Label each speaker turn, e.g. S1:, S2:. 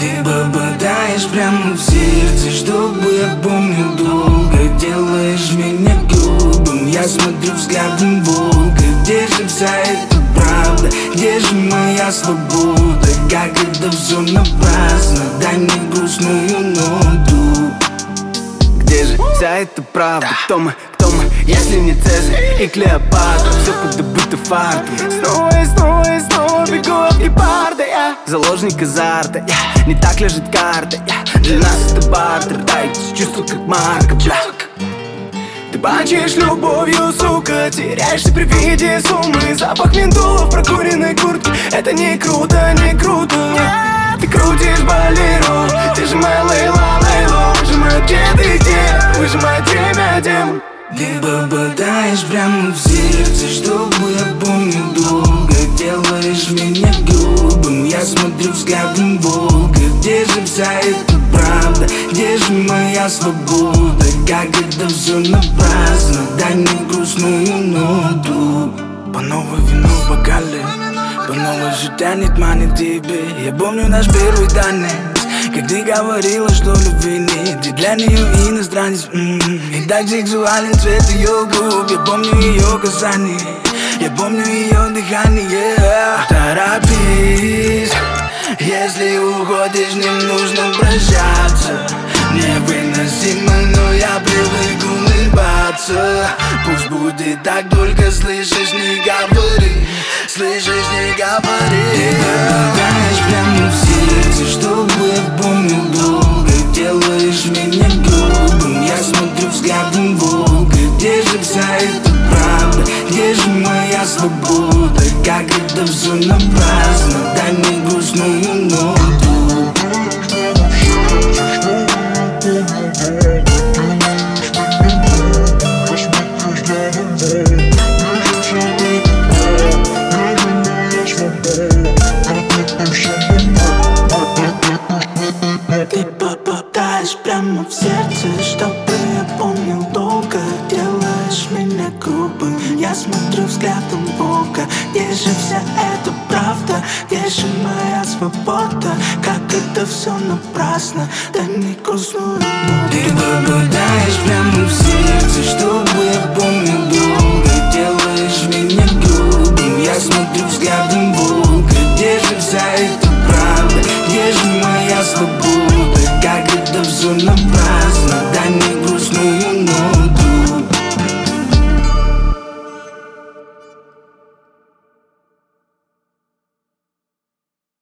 S1: Ты попадаешь прямо в сердце, чтобы я помнил долго. Делаешь меня грубым, я смотрю взглядом волка. Где же вся эта правда, где же моя свобода? Как это все напрасно, дай мне грустную ноту. Где же вся эта правда? Кто мы, если не Цезарь и Клеопатра? Все подобыто фартом. Снова и снова и снова бегу от гепарда. Я заложник азарта, не так лежит карта. Для нас это бартер, дай чувство как марка, бля. Ты бачишь любовью, сука, теряешься при виде суммы. Запах ментола в прокуренной куртке. Это не круто, не круто, нет. Ты крутишь болеро, ты же моя Лейла, Лейло. Выжимает где ты, где, выжимает время, демон. Ты попадаешь прямо в сердце, чтобы я помнил долго. Делаешь меня грубым, я смотрю взглядом волка. Где же вся эта правда, где же моя свобода? Как это все напрасно, дай мне грустную ноту. По новой вино в бокале, по новой же тянет манит тебе. Я помню наш первый танец, как ты говорила, что любви нет. Ты для нее иностранец, и так сексуален цвет ее губ. Я помню ее касание, я помню ее дыхание. Торопись, если уходишь, не нужно прощаться. Невыносимо, но я привык улыбаться. Пусть будет так, только слышишь, не говори. Слышишь, не говори. Ты попадаешь прямо в сердце, чтобы я помнил долго. Делаешь меня грубым, я смотрю взглядом волка. Где же вся эта правда, где же моя свобода? Как это все напрасно, дай мне грустную ноту. Ты попадаешь прямо в сердце, чтобы я помнил долго. Делаешь меня грубым, я смотрю взглядом волка. Где же вся эта правда, где же моя свобода? Как это все напрасно, дай мне грустную ноту. Ты попадаешь прямо в сердце, чтобы я помнил долго. Делаешь меня грубым, я смотрю взглядом волка. Где же вся эта правда, где же моя свобода? Как это все напрасно.